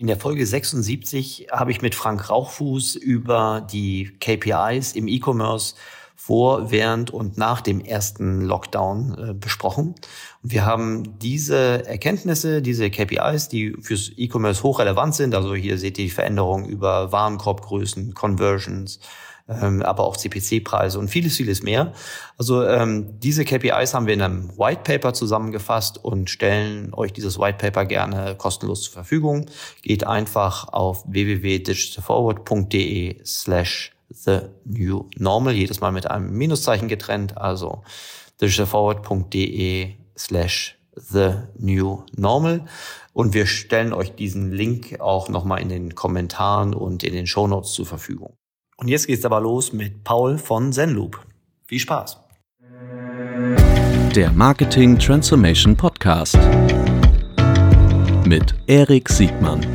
In der Folge 76 habe ich mit Frank Rauchfuß über die KPIs im E-Commerce vor, während und nach dem ersten Lockdown besprochen. Und wir haben diese Erkenntnisse, diese KPIs, die fürs E-Commerce hochrelevant sind, also hier seht ihr die Veränderungen über Warenkorbgrößen, Conversions, aber auch CPC-Preise und vieles, vieles mehr. Also diese KPIs haben wir in einem White Paper zusammengefasst und stellen euch dieses White Paper gerne kostenlos zur Verfügung. Geht einfach auf www.digitalforward.de/the-new-normal, jedes Mal mit einem Minuszeichen getrennt, also digitalforward.de/the-new-normal. Und wir stellen euch diesen Link auch nochmal in den Kommentaren und in den Shownotes zur Verfügung. Und jetzt geht's aber los mit Paul von Zenloop. Viel Spaß. Der Marketing Transformation Podcast mit Erik Siegmann.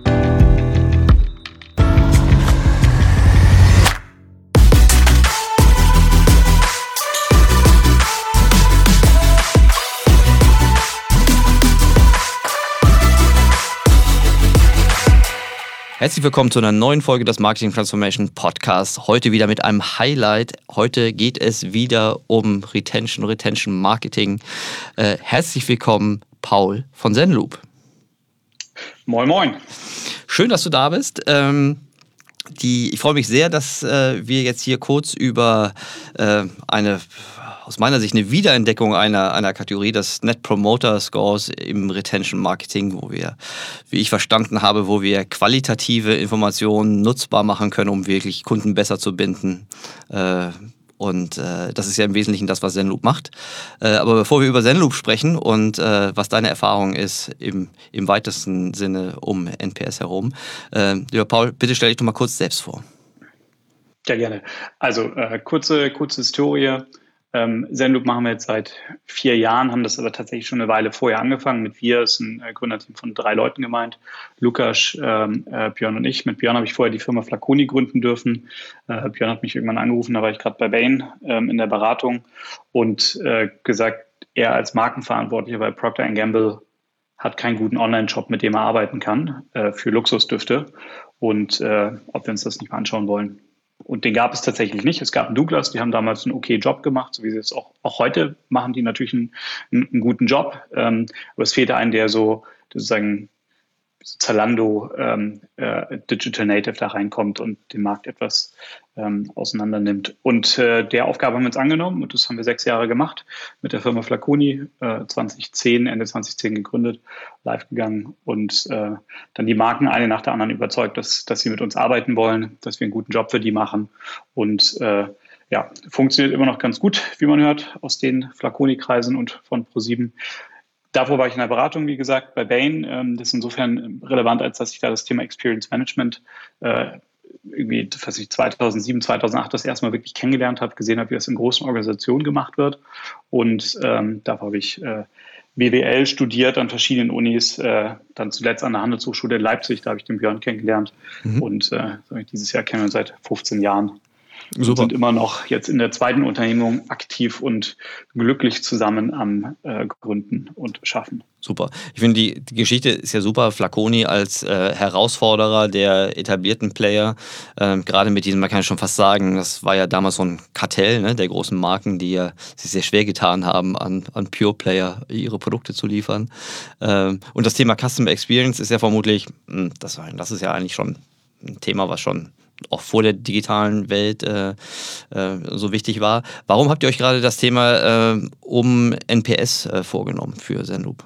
Herzlich willkommen zu einer neuen Folge des Marketing Transformation Podcasts. Heute wieder mit einem Highlight. Heute geht es wieder um Retention Marketing. Herzlich willkommen, Paul von Zenloop. Moin, moin. Schön, dass du da bist. Ich freue mich sehr, dass wir jetzt hier kurz über aus meiner Sicht eine Wiederentdeckung einer Kategorie, das Net Promoter Scores im Retention Marketing, wo wir, wie ich verstanden habe, wo wir qualitative Informationen nutzbar machen können, um wirklich Kunden besser zu binden. Und das ist ja im Wesentlichen das, was Zenloop macht. Aber bevor wir über Zenloop sprechen und was deine Erfahrung ist im weitesten Sinne um NPS herum, lieber Paul, bitte stell dich doch mal kurz selbst vor. Ja, gerne. Also kurze Historie. Zenloop machen wir jetzt seit 4 Jahren, haben das aber tatsächlich schon eine Weile vorher angefangen. Mit wir ist ein Gründerteam von 3 Leuten gemeint. Lukas, Björn und ich. Mit Björn habe ich vorher die Firma Flaconi gründen dürfen. Björn hat mich irgendwann angerufen, da war ich gerade bei Bain in der Beratung und gesagt, er als Markenverantwortlicher bei Procter & Gamble hat keinen guten Online-Shop, mit dem er arbeiten kann für Luxusdüfte und ob wir uns das nicht mal anschauen wollen. Und den gab es tatsächlich nicht. Es gab einen Douglas, die haben damals einen okay Job gemacht, so wie sie es auch heute machen, die natürlich einen guten Job. Aber es fehlte einen, der sozusagen Zalando Digital Native da reinkommt und den Markt etwas auseinander nimmt. Und der Aufgabe haben wir uns angenommen und das haben wir 6 Jahre gemacht mit der Firma Flaconi, Ende 2010 gegründet, live gegangen und dann die Marken eine nach der anderen überzeugt, dass sie mit uns arbeiten wollen, dass wir einen guten Job für die machen und funktioniert immer noch ganz gut, wie man hört, aus den Flaconi-Kreisen und von ProSieben. Davor war ich in der Beratung, wie gesagt, bei Bain. Das ist insofern relevant, als dass ich da das Thema Experience Management irgendwie 2007, 2008 das erste Mal wirklich kennengelernt habe, gesehen habe, wie das in großen Organisationen gemacht wird. Und davor habe ich BWL studiert an verschiedenen Unis, dann zuletzt an der Handelshochschule in Leipzig, da habe ich den Björn kennengelernt. Und dieses Jahr kennen wir uns seit 15 Jahren. Super. Und sind immer noch jetzt in der zweiten Unternehmung aktiv und glücklich zusammen am Gründen und Schaffen. Super. Ich finde, die Geschichte ist ja super. Flaconi als Herausforderer der etablierten Player, gerade mit diesem, man kann schon fast sagen, das war ja damals so ein Kartell, ne, der großen Marken, die ja sich sehr schwer getan haben, an Pure Player ihre Produkte zu liefern. Und das Thema Customer Experience ist ja vermutlich, das ist ja eigentlich schon ein Thema, was schon auch vor der digitalen Welt so wichtig war. Warum habt ihr euch gerade das Thema um NPS vorgenommen für Zenloop?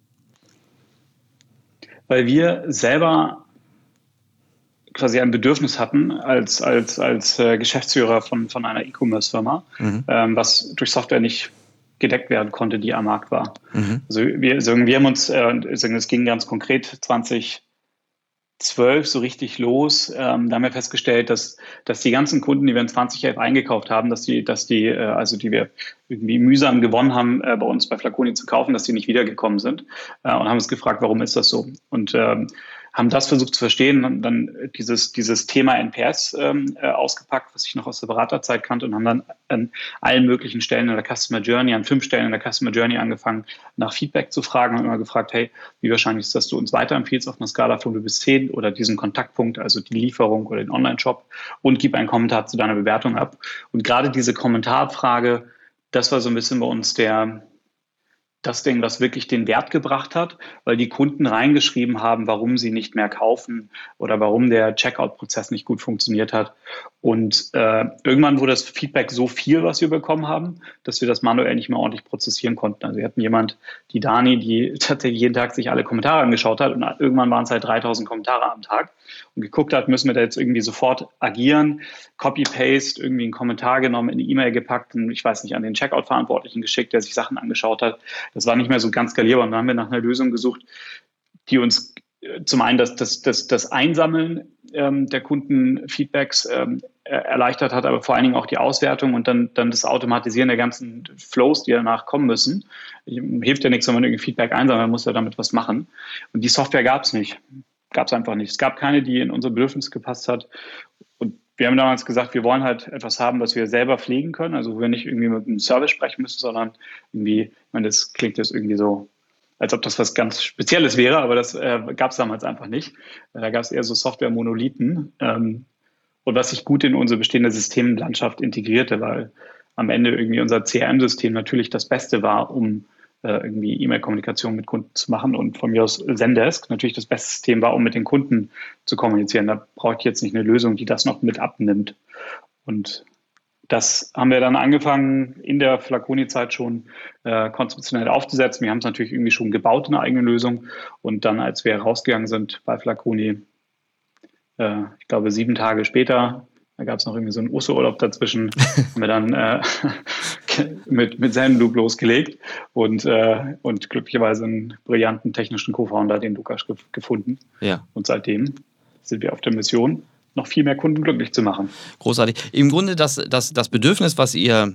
Weil wir selber quasi ein Bedürfnis hatten als Geschäftsführer von einer E-Commerce-Firma, was durch Software nicht gedeckt werden konnte, die am Markt war. Also wir haben uns, es ging ganz konkret 2012 so richtig los. Da haben wir festgestellt, dass die ganzen Kunden, die wir in 2011 eingekauft haben, die wir irgendwie mühsam gewonnen haben, bei uns bei Flaconi zu kaufen, dass die nicht wiedergekommen sind und haben uns gefragt, warum ist das so? Und haben das versucht zu verstehen und dann dieses Thema NPS ausgepackt, was ich noch aus der Beraterzeit kannte, und haben dann an allen möglichen Stellen in der Customer Journey, an 5 Stellen in der Customer Journey angefangen, nach Feedback zu fragen und immer gefragt, hey, wie wahrscheinlich ist, dass du uns weiterempfiehlst auf einer Skala von 0 bis 10 oder diesen Kontaktpunkt, also die Lieferung oder den Online-Shop, und gib einen Kommentar zu deiner Bewertung ab. Und gerade diese Kommentarfrage, das war so ein bisschen bei uns das Ding, was wirklich den Wert gebracht hat, weil die Kunden reingeschrieben haben, warum sie nicht mehr kaufen oder warum der Checkout-Prozess nicht gut funktioniert hat. Und irgendwann wurde das Feedback so viel, was wir bekommen haben, dass wir das manuell nicht mehr ordentlich prozessieren konnten. Also wir hatten die Dani, die tatsächlich jeden Tag sich alle Kommentare angeschaut hat, und irgendwann waren es halt 3000 Kommentare am Tag und geguckt hat, müssen wir da jetzt irgendwie sofort agieren, Copy-Paste, irgendwie einen Kommentar genommen, in eine E-Mail gepackt und ich weiß nicht, an den Checkout-Verantwortlichen geschickt, der sich Sachen angeschaut hat. Das war nicht mehr so ganz skalierbar, und dann haben wir nach einer Lösung gesucht, die uns zum einen das Einsammeln der Kundenfeedbacks erleichtert hat, aber vor allen Dingen auch die Auswertung und dann das Automatisieren der ganzen Flows, die danach kommen müssen. Hilft ja nichts, wenn man irgendwie Feedback einsammelt, man muss ja damit was machen. Und die Software gab es nicht. Gab es einfach nicht. Es gab keine, die in unser Bedürfnis gepasst hat. Und wir haben damals gesagt, wir wollen halt etwas haben, was wir selber pflegen können, also wo wir nicht irgendwie mit einem Service sprechen müssen, sondern irgendwie, ich meine, das klingt jetzt irgendwie so, als ob das was ganz Spezielles wäre, aber das gab es damals einfach nicht. Da gab es eher so Software-Monolithen, und was sich gut in unsere bestehende Systemlandschaft integrierte, weil am Ende irgendwie unser CRM-System natürlich das Beste war, um irgendwie E-Mail-Kommunikation mit Kunden zu machen, und von mir aus Zendesk natürlich das beste System war, um mit den Kunden zu kommunizieren. Da brauche ich jetzt nicht eine Lösung, die das noch mit abnimmt. Und das haben wir dann angefangen, in der Flaconi-Zeit schon konzeptionell aufzusetzen. Wir haben es natürlich irgendwie schon gebaut, eine eigene Lösung. Und dann, als wir rausgegangen sind bei Flaconi, ich glaube 7 Tage später, da gab es noch irgendwie so einen Osterurlaub dazwischen, haben wir dann mit Zenloop losgelegt und glücklicherweise einen brillanten technischen Co-Founder, den Lukas, gefunden. Ja. Und seitdem sind wir auf der Mission, noch viel mehr Kunden glücklich zu machen. Großartig. Im Grunde das Bedürfnis, was ihr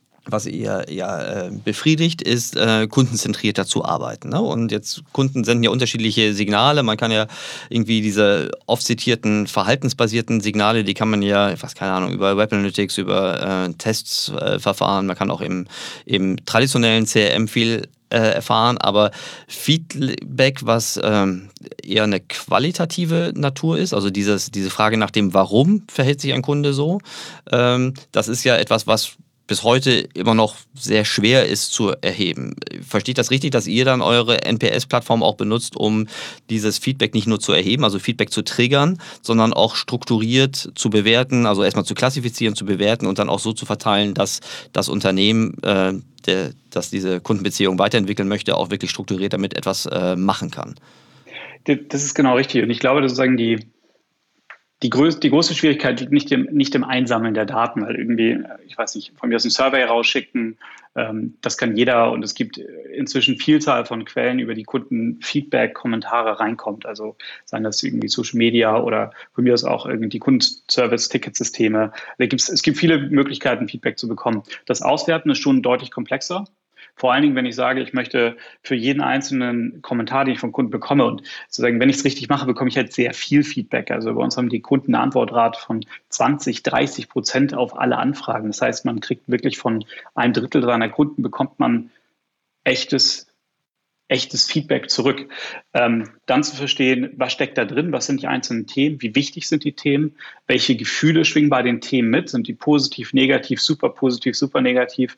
befriedigt, ist, kundenzentrierter zu arbeiten. Ne? Und jetzt Kunden senden ja unterschiedliche Signale. Man kann ja irgendwie diese oft zitierten verhaltensbasierten Signale, die kann man ja, keine Ahnung, über Web Analytics, über Tests verfahren. Man kann auch im traditionellen CRM viel erfahren, aber Feedback, was eher eine qualitative Natur ist, also diese Frage nach dem Warum verhält sich ein Kunde so, das ist ja etwas, was bis heute immer noch sehr schwer ist zu erheben. Verstehe ich das richtig, dass ihr dann eure NPS-Plattform auch benutzt, um dieses Feedback nicht nur zu erheben, also Feedback zu triggern, sondern auch strukturiert zu bewerten, also erstmal zu klassifizieren, zu bewerten und dann auch so zu verteilen, dass das Unternehmen, das diese Kundenbeziehung weiterentwickeln möchte, auch wirklich strukturiert damit etwas machen kann? Das ist genau richtig. Und ich glaube, dass sozusagen die große Schwierigkeit liegt nicht im Einsammeln der Daten, weil irgendwie, ich weiß nicht, von mir aus ein Survey rausschicken, das kann jeder, und es gibt inzwischen Vielzahl von Quellen, über die Kunden Feedback, Kommentare reinkommt, also seien das irgendwie Social Media oder von mir aus auch irgendwie Kundenservice-Ticketsysteme. Es gibt viele Möglichkeiten, Feedback zu bekommen. Das Auswerten ist schon deutlich komplexer. Vor allen Dingen, wenn ich sage, ich möchte für jeden einzelnen Kommentar, den ich von Kunden bekomme, und sozusagen, wenn ich es richtig mache, bekomme ich halt sehr viel Feedback. Also bei uns haben die Kunden eine Antwortrate von 20-30% auf alle Anfragen. Das heißt, man kriegt wirklich von 1/3 seiner Kunden bekommt man echtes Feedback zurück. Dann zu verstehen, was steckt da drin, was sind die einzelnen Themen, wie wichtig sind die Themen, welche Gefühle schwingen bei den Themen mit, sind die positiv, negativ, super negativ,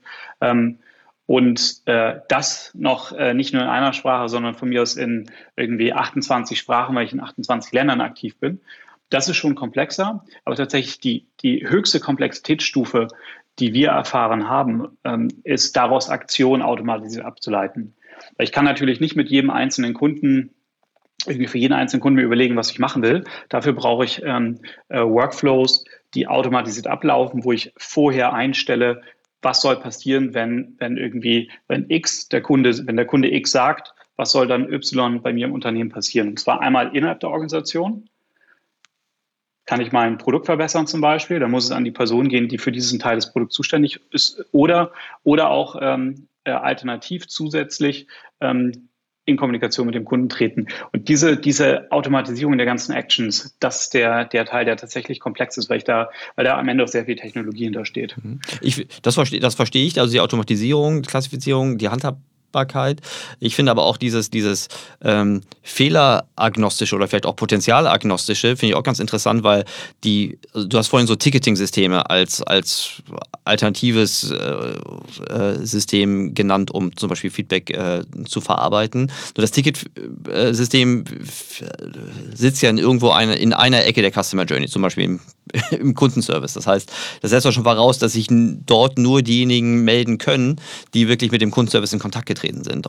und das noch nicht nur in einer Sprache, sondern von mir aus in irgendwie 28 Sprachen, weil ich in 28 Ländern aktiv bin. Das ist schon komplexer, aber tatsächlich die höchste Komplexitätsstufe, die wir erfahren haben, ist daraus Aktionen automatisiert abzuleiten. Weil ich kann natürlich nicht mit jedem einzelnen Kunden irgendwie für jeden einzelnen Kunden mir überlegen, was ich machen will. Dafür brauche ich Workflows, die automatisiert ablaufen, wo ich vorher einstelle, was soll passieren, wenn der Kunde X sagt, was soll dann Y bei mir im Unternehmen passieren? Und zwar einmal innerhalb der Organisation. Kann ich mein Produkt verbessern zum Beispiel? Da muss es an die Person gehen, die für diesen Teil des Produkts zuständig ist. Oder auch alternativ zusätzlich in Kommunikation mit dem Kunden treten. Und diese Automatisierung der ganzen Actions, das ist der Teil, der tatsächlich komplex ist, weil da am Ende auch sehr viel Technologie hintersteht. Das verstehe ich, also die Automatisierung, die Klassifizierung, die Handhabbarkeit. Ich finde aber auch dieses fehleragnostische oder vielleicht auch potenzialagnostische finde ich auch ganz interessant, weil du hast vorhin so Ticketing-Systeme als alternatives System genannt, um zum Beispiel Feedback zu verarbeiten. Nur das Ticketsystem sitzt ja in einer Ecke der Customer Journey, zum Beispiel im Kundenservice. Das heißt, das setzt doch schon voraus, dass sich dort nur diejenigen melden können, die wirklich mit dem Kundenservice in Kontakt getreten sind.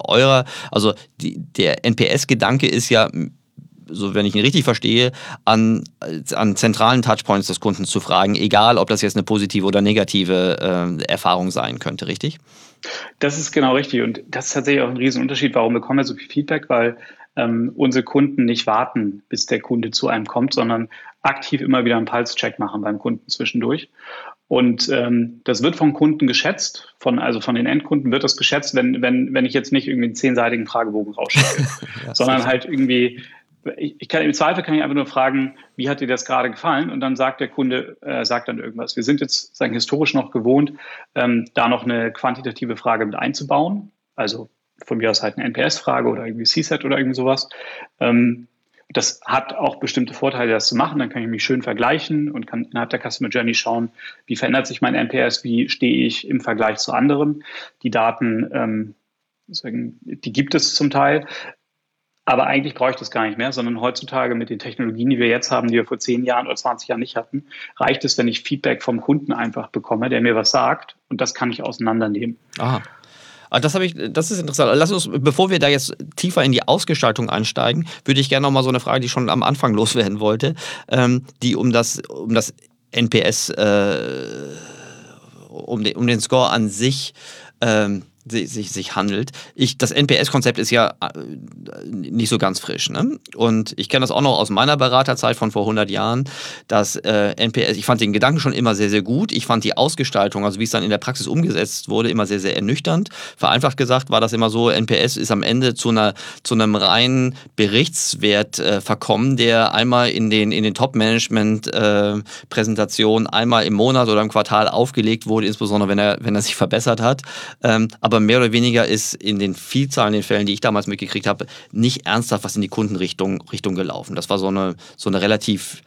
Der NPS-Gedanke ist ja, so wenn ich ihn richtig verstehe, an zentralen Touchpoints des Kunden zu fragen, egal ob das jetzt eine positive oder negative Erfahrung sein könnte, richtig? Das ist genau richtig und das ist tatsächlich auch ein Riesenunterschied. Warum bekommen wir so viel Feedback? Weil unsere Kunden nicht warten, bis der Kunde zu einem kommt, sondern aktiv immer wieder einen Pulse-Check machen beim Kunden zwischendurch. Und das wird vom Kunden geschätzt, von den Endkunden wird das geschätzt, wenn ich jetzt nicht irgendwie einen 10-seitigen Fragebogen rausschicke, ja, sondern halt irgendwie, im Zweifel kann ich einfach nur fragen, wie hat dir das gerade gefallen? Und dann sagt der Kunde, sagt dann irgendwas. Wir sind jetzt historisch noch gewohnt, da noch eine quantitative Frage mit einzubauen, also von mir aus halt eine NPS-Frage oder irgendwie CSAT oder irgend sowas. Das hat auch bestimmte Vorteile, das zu machen. Dann kann ich mich schön vergleichen und kann innerhalb der Customer Journey schauen, wie verändert sich mein NPS, wie stehe ich im Vergleich zu anderen. Die Daten, die gibt es zum Teil. Aber eigentlich brauche ich das gar nicht mehr, sondern heutzutage mit den Technologien, die wir jetzt haben, die wir vor 10 Jahren oder 20 Jahren nicht hatten, reicht es, wenn ich Feedback vom Kunden einfach bekomme, der mir was sagt. Und das kann ich auseinandernehmen. Aha. Das ist interessant. Lass uns, bevor wir da jetzt tiefer in die Ausgestaltung einsteigen, würde ich gerne noch mal so eine Frage, die ich schon am Anfang loswerden wollte, die um das NPS, um den Score an sich sich handelt. Das NPS-Konzept ist ja nicht so ganz frisch. Ne? Und ich kenne das auch noch aus meiner Beraterzeit von vor 100 Jahren, dass NPS, ich fand den Gedanken schon immer sehr, sehr gut. Ich fand die Ausgestaltung, also wie es dann in der Praxis umgesetzt wurde, immer sehr, sehr ernüchternd. Vereinfacht gesagt war das immer so, NPS ist am Ende zu einem reinen Berichtswert verkommen, der einmal in den Top-Management-Präsentationen einmal im Monat oder im Quartal aufgelegt wurde, insbesondere wenn er sich verbessert hat. Aber mehr oder weniger ist in den Vielzahlen der Fällen, die ich damals mitgekriegt habe, nicht ernsthaft was in die Kundenrichtung gelaufen. Das war so eine relativ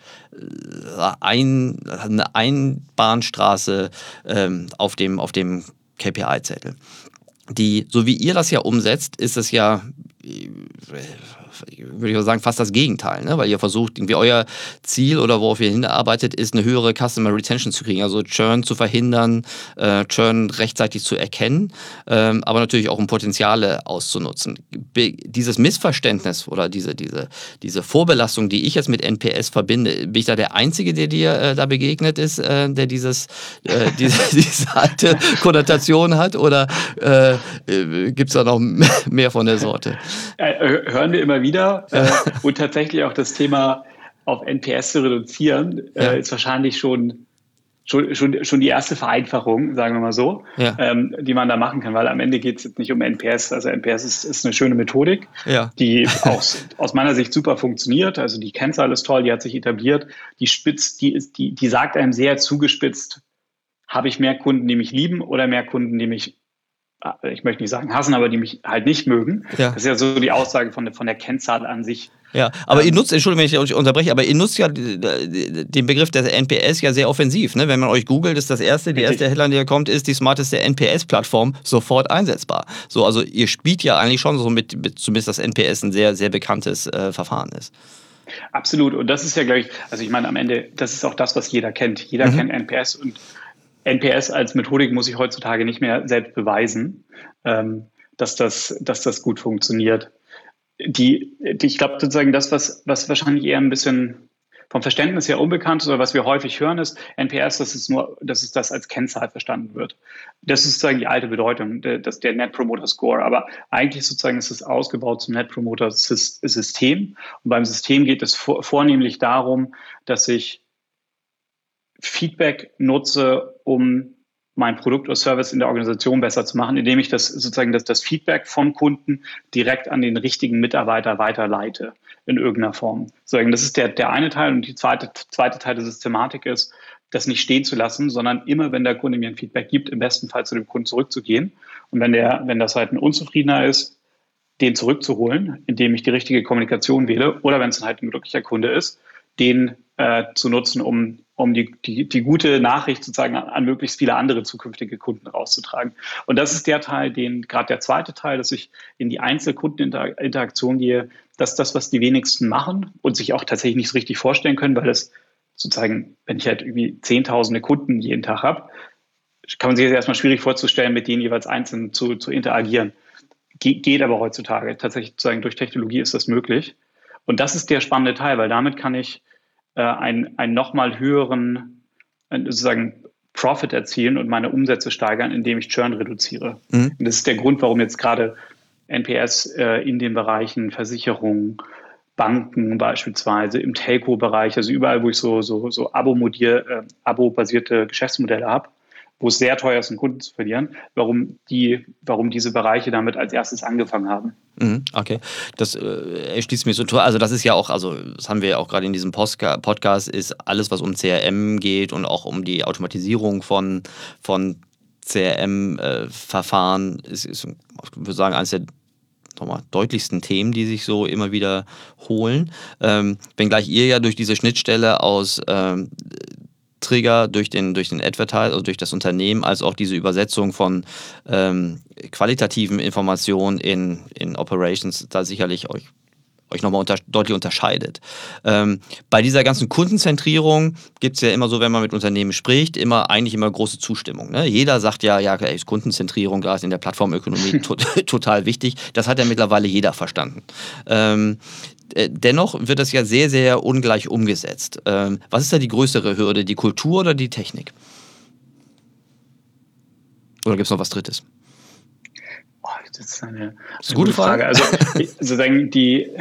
eine Einbahnstraße auf dem KPI-Zettel. So wie ihr das ja umsetzt, ist es ja, würde ich sagen, fast das Gegenteil, ne? Weil ihr versucht, irgendwie euer Ziel oder worauf ihr hinarbeitet, ist eine höhere Customer Retention zu kriegen, also Churn zu verhindern, Churn rechtzeitig zu erkennen, aber natürlich auch um Potenziale auszunutzen. Dieses Missverständnis oder diese Vorbelastung, die ich jetzt mit NPS verbinde, bin ich da der Einzige, der dir da begegnet ist, der diese alte Konnotation hat, oder gibt es da noch mehr von der Sorte? Hören wir immer wieder. Und tatsächlich auch das Thema auf NPS zu reduzieren, ist wahrscheinlich schon die erste Vereinfachung, sagen wir mal so, die man da machen kann, weil am Ende geht es jetzt nicht um NPS. Also NPS ist eine schöne Methodik, die auch aus meiner Sicht super funktioniert. Also die Kennzahl ist toll, die hat sich etabliert. Die sagt einem sehr zugespitzt, habe ich mehr Kunden, die mich lieben, oder mehr Kunden, die mich, ich möchte nicht sagen hassen, aber die mich halt nicht mögen. Ja. Das ist ja so die Aussage von der Kennzahl an sich. Ja, aber ihr nutzt, Entschuldigung, wenn ich unterbreche, aber ihr nutzt ja den Begriff des NPS ja sehr offensiv. Ne? Wenn man euch googelt, ist die erste Headline, die kommt, ist die smarteste NPS-Plattform sofort einsetzbar. So, also ihr spielt ja eigentlich schon so mit zumindest das NPS ein sehr, sehr bekanntes Verfahren ist. Absolut. Und das ist ja, glaube ich, also ich meine, am Ende, das ist auch das, was jeder kennt. Jeder kennt NPS, und NPS als Methodik muss ich heutzutage nicht mehr selbst beweisen, dass das gut funktioniert. Ich glaube sozusagen, das, was wahrscheinlich eher ein bisschen vom Verständnis her unbekannt ist, oder was wir häufig hören, ist NPS, dass das als Kennzahl verstanden wird. Das ist sozusagen die alte Bedeutung, der Net Promoter Score. Aber eigentlich sozusagen ist es ausgebaut zum Net Promoter System. Und beim System geht es vornehmlich darum, dass ich Feedback nutze, um mein Produkt oder Service in der Organisation besser zu machen, indem ich das sozusagen das Feedback vom Kunden direkt an den richtigen Mitarbeiter weiterleite in irgendeiner Form. Das ist der eine Teil, und die zweite Teil der Systematik ist, das nicht stehen zu lassen, sondern immer, wenn der Kunde mir ein Feedback gibt, im besten Fall zu dem Kunden zurückzugehen. Und wenn das halt ein Unzufriedener ist, den zurückzuholen, indem ich die richtige Kommunikation wähle, oder wenn es halt ein glücklicher Kunde ist, den zu nutzen, um die gute Nachricht sozusagen an möglichst viele andere zukünftige Kunden rauszutragen. Und das ist der Teil, gerade der zweite Teil, dass ich in die Einzelkundeninteraktion gehe, dass das, was die wenigsten machen und sich auch tatsächlich nicht so richtig vorstellen können, weil das sozusagen, wenn ich halt irgendwie Zehntausende Kunden jeden Tag habe, kann man sich jetzt erstmal schwierig vorzustellen, mit denen jeweils einzeln zu interagieren. Geht aber heutzutage. Tatsächlich sozusagen durch Technologie ist das möglich. Und das ist der spannende Teil, weil damit kann ich einen nochmal höheren sozusagen Profit erzielen und meine Umsätze steigern, indem ich Churn reduziere. Und das ist der Grund, warum jetzt gerade NPS in den Bereichen Versicherungen, Banken beispielsweise, im Telco-Bereich, also überall, wo ich so abo-basierte Geschäftsmodelle habe, wo es sehr teuer ist, einen Kunden zu verlieren, warum diese Bereiche damit als erstes angefangen haben. Okay, das erschließt mir so toll. Also das ist ja auch, also das haben wir ja auch gerade in diesem Podcast, ist alles, was um CRM geht und auch um die Automatisierung von CRM-Verfahren, ist, ich würde sagen, eines der deutlichsten Themen, die sich so immer wieder holen. Wenngleich ihr ja durch diese Schnittstelle aus Trigger durch den Advertiser, also durch das Unternehmen, als auch diese Übersetzung von qualitativen Informationen in Operations da sicherlich euch nochmal deutlich unterscheidet. Bei dieser ganzen Kundenzentrierung gibt es ja immer so, wenn man mit Unternehmen spricht, eigentlich immer große Zustimmung. Ne? Jeder sagt ja, ist Kundenzentrierung gerade in der Plattformökonomie total wichtig. Das hat ja mittlerweile jeder verstanden. Dennoch wird das ja sehr, sehr ungleich umgesetzt. Was ist da die größere Hürde, die Kultur oder die Technik? Oder gibt es noch was Drittes? Das ist eine gute Frage. Also sozusagen ich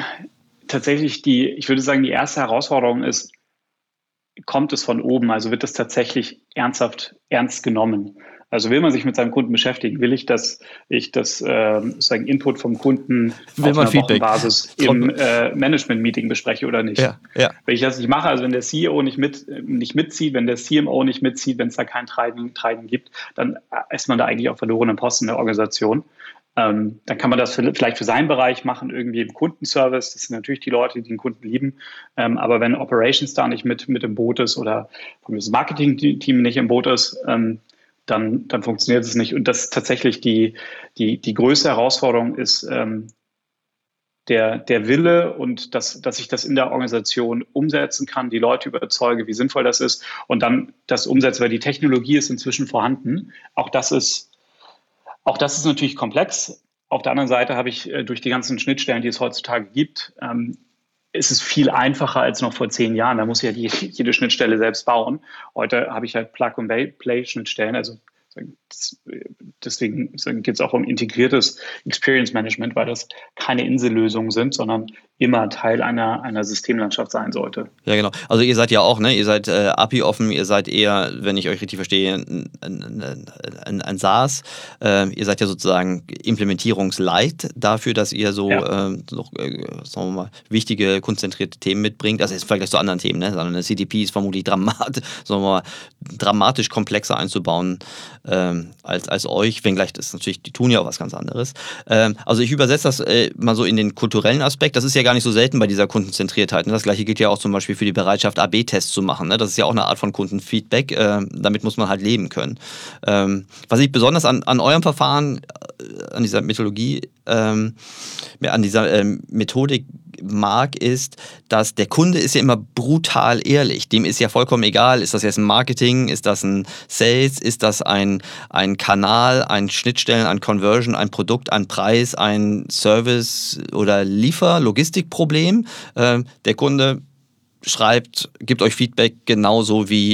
würde sagen, die erste Herausforderung ist, kommt es von oben? Also wird das tatsächlich ernst genommen? Also will man sich mit seinem Kunden beschäftigen? Will ich, dass ich das sozusagen Input vom Kunden auf einer Wochenbasis im Management-Meeting bespreche oder nicht? Ja. Wenn ich das nicht mache, also wenn der CEO nicht mitzieht, wenn der CMO nicht mitzieht, wenn es da kein Treiben gibt, dann ist man da eigentlich auf verlorenen Posten in der Organisation. Dann kann man das vielleicht für seinen Bereich machen, irgendwie im Kundenservice. Das sind natürlich die Leute, die den Kunden lieben. Aber wenn Operations da nicht mit im Boot ist oder das Marketing-Team nicht im Boot ist, dann funktioniert es nicht. Und das ist tatsächlich die größte Herausforderung ist der Wille und dass ich das in der Organisation umsetzen kann, die Leute überzeuge, wie sinnvoll das ist und dann das umsetze, weil die Technologie ist inzwischen vorhanden. Auch das ist natürlich komplex. Auf der anderen Seite habe ich durch die ganzen Schnittstellen, die es heutzutage gibt, ist es viel einfacher als noch vor 10 Jahren. Da muss ich ja jede Schnittstelle selbst bauen. Heute habe ich halt Plug-and-Play-Schnittstellen. Also deswegen geht es auch um integriertes Experience Management, weil das keine Insellösungen sind, sondern immer Teil einer Systemlandschaft sein sollte. Ja, genau. Also ihr seid ja auch, ne? Ihr seid API-offen, ihr seid eher, wenn ich euch richtig verstehe, ein SaaS. Ihr seid ja sozusagen implementierungslight dafür, dass ihr so sagen wir mal, wichtige, konzentrierte Themen mitbringt. Also im Vergleich zu anderen Themen, ne? Sondern eine CDP ist vermutlich dramatisch komplexer einzubauen als euch, wenngleich das natürlich, die tun ja auch was ganz anderes. Also ich übersetze das mal so in den kulturellen Aspekt. Das ist ja gar nicht so selten bei dieser Kundenzentriertheit. Ne? Das gleiche gilt ja auch zum Beispiel für die Bereitschaft, AB-Tests zu machen. Ne? Das ist ja auch eine Art von Kundenfeedback. Damit muss man halt leben können. Was ich besonders an eurem Verfahren, an dieser Methodologie, an dieser Methodik mag, ist, dass der Kunde ist ja immer brutal ehrlich. Dem ist ja vollkommen egal, ist das jetzt ein Marketing, ist das ein Sales, ist das ein Kanal, ein Schnittstellen, ein Conversion, ein Produkt, ein Preis, ein Service oder Logistikproblem. Der Kunde schreibt, gibt euch Feedback genauso wie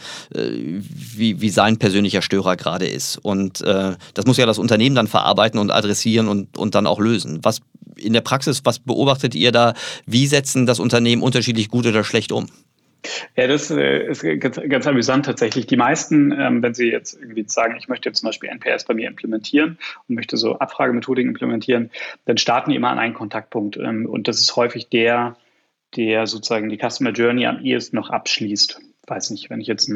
sein persönlicher Störer gerade ist. Und das muss ja das Unternehmen dann verarbeiten und adressieren und dann auch lösen. Was in der Praxis, was beobachtet ihr da? Wie setzen das Unternehmen unterschiedlich gut oder schlecht um? Ja, das ist ganz amüsant tatsächlich. Die meisten, wenn sie jetzt irgendwie sagen, ich möchte jetzt zum Beispiel NPS bei mir implementieren und möchte so Abfragemethodiken implementieren, dann starten die immer an einen Kontaktpunkt. Und das ist häufig der sozusagen die Customer Journey am ehesten noch abschließt. Weiß nicht, wenn ich jetzt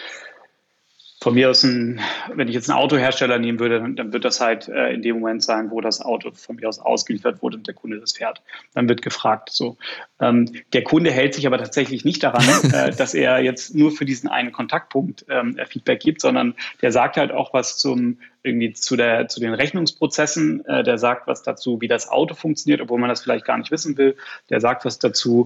wenn ich jetzt einen Autohersteller nehmen würde, dann wird das halt in dem Moment sein, wo das Auto von mir aus ausgeliefert wurde und der Kunde das fährt. Dann wird gefragt. So. Der Kunde hält sich aber tatsächlich nicht daran, dass er jetzt nur für diesen einen Kontaktpunkt Feedback gibt, sondern der sagt halt auch was zu den Rechnungsprozessen. Der sagt was dazu, wie das Auto funktioniert, obwohl man das vielleicht gar nicht wissen will. Der sagt was dazu,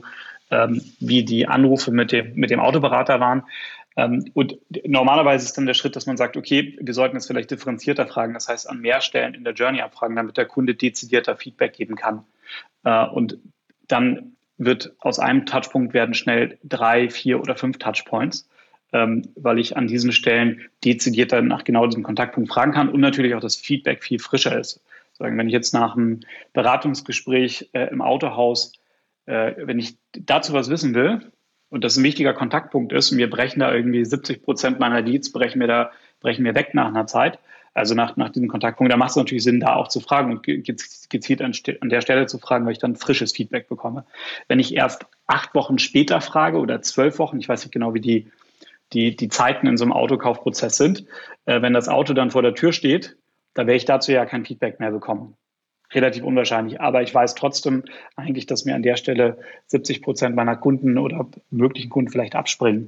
wie die Anrufe mit dem Autoberater waren. Und normalerweise ist dann der Schritt, dass man sagt, okay, wir sollten jetzt vielleicht differenzierter fragen, das heißt an mehr Stellen in der Journey abfragen, damit der Kunde dezidierter Feedback geben kann. Und dann wird aus einem Touchpunkt werden schnell 3, 4 oder 5 Touchpoints, weil ich an diesen Stellen dezidierter nach genau diesem Kontaktpunkt fragen kann und natürlich auch das Feedback viel frischer ist. Wenn ich jetzt nach einem Beratungsgespräch im Autohaus, wenn ich dazu was wissen will, und das ein wichtiger Kontaktpunkt ist, und wir brechen da irgendwie 70% meiner Leads, brechen wir weg nach einer Zeit, also nach diesem Kontaktpunkt, da macht es natürlich Sinn, da auch zu fragen und gezielt an der Stelle zu fragen, weil ich dann frisches Feedback bekomme. Wenn ich erst 8 Wochen später frage oder 12 Wochen, ich weiß nicht genau, wie die Zeiten in so einem Autokaufprozess sind, wenn das Auto dann vor der Tür steht, da werde ich dazu ja kein Feedback mehr bekommen. Relativ unwahrscheinlich, aber ich weiß trotzdem eigentlich, dass mir an der Stelle 70% meiner Kunden oder möglichen Kunden vielleicht abspringen.